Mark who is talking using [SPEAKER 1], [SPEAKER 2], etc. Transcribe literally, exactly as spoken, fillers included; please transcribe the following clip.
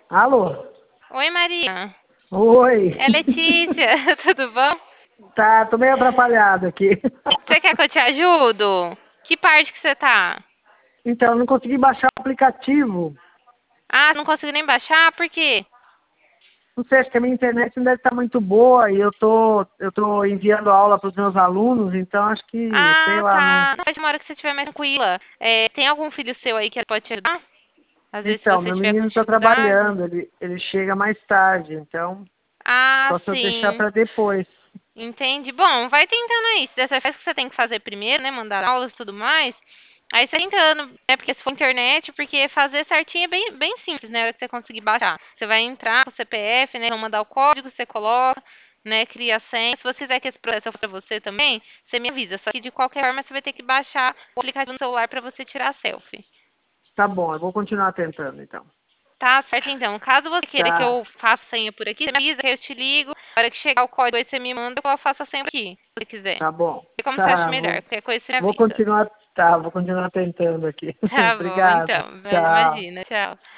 [SPEAKER 1] Alô?
[SPEAKER 2] Oi, Maria.
[SPEAKER 1] Oi.
[SPEAKER 2] É Letícia, tudo bom?
[SPEAKER 1] Tá, tô meio atrapalhado aqui.
[SPEAKER 2] Você quer que eu te ajudo? Que parte que você tá?
[SPEAKER 1] Então, eu não consegui baixar o aplicativo.
[SPEAKER 2] Ah, não consigo nem baixar? Por quê?
[SPEAKER 1] Não sei, acho que a minha internet não deve estar muito boa e eu tô, eu tô enviando aula para os meus alunos, então acho que, sei
[SPEAKER 2] Ah,
[SPEAKER 1] lá, não...
[SPEAKER 2] tá. Não, mas uma hora que você estiver mais tranquila. É, tem algum filho seu aí que pode te ajudar? Às vezes se
[SPEAKER 1] Então,
[SPEAKER 2] você
[SPEAKER 1] meu
[SPEAKER 2] tiver com
[SPEAKER 1] menino está
[SPEAKER 2] dificuldade.
[SPEAKER 1] trabalhando, ele, ele chega mais tarde, então
[SPEAKER 2] Ah,
[SPEAKER 1] só se eu deixar
[SPEAKER 2] sim.
[SPEAKER 1] para depois.
[SPEAKER 2] Entendi. Bom, vai tentando aí. Se dessa vez que você tem que fazer primeiro, né? Mandar aulas e tudo mais. Aí você tentando, né? Porque se for internet, porque fazer certinho é bem, bem simples, né? Na hora que você conseguir baixar. Você vai entrar com o C P F, né? Vão mandar o código, você coloca, né? Cria a senha. Se você quiser que esse processo for pra você também, você me avisa. Só que de qualquer forma você vai ter que baixar o aplicativo no celular para você tirar a selfie.
[SPEAKER 1] Tá bom, eu vou continuar tentando, então.
[SPEAKER 2] Tá certo, então. Caso você queira que
[SPEAKER 1] Tá,
[SPEAKER 2] eu faça a senha por aqui, você me avisa, que eu te ligo. Na hora que chegar o código aí você me manda, eu faço a senha por aqui, se você quiser.
[SPEAKER 1] tá bom.
[SPEAKER 2] É como você acha
[SPEAKER 1] Tá,
[SPEAKER 2] melhor.
[SPEAKER 1] vou,
[SPEAKER 2] Qualquer coisa você me
[SPEAKER 1] vou
[SPEAKER 2] avisa.
[SPEAKER 1] continuar, tá, vou continuar tentando aqui.
[SPEAKER 2] Tá bom,
[SPEAKER 1] Obrigada.
[SPEAKER 2] então.
[SPEAKER 1] Tchau.
[SPEAKER 2] Imagina. Tchau.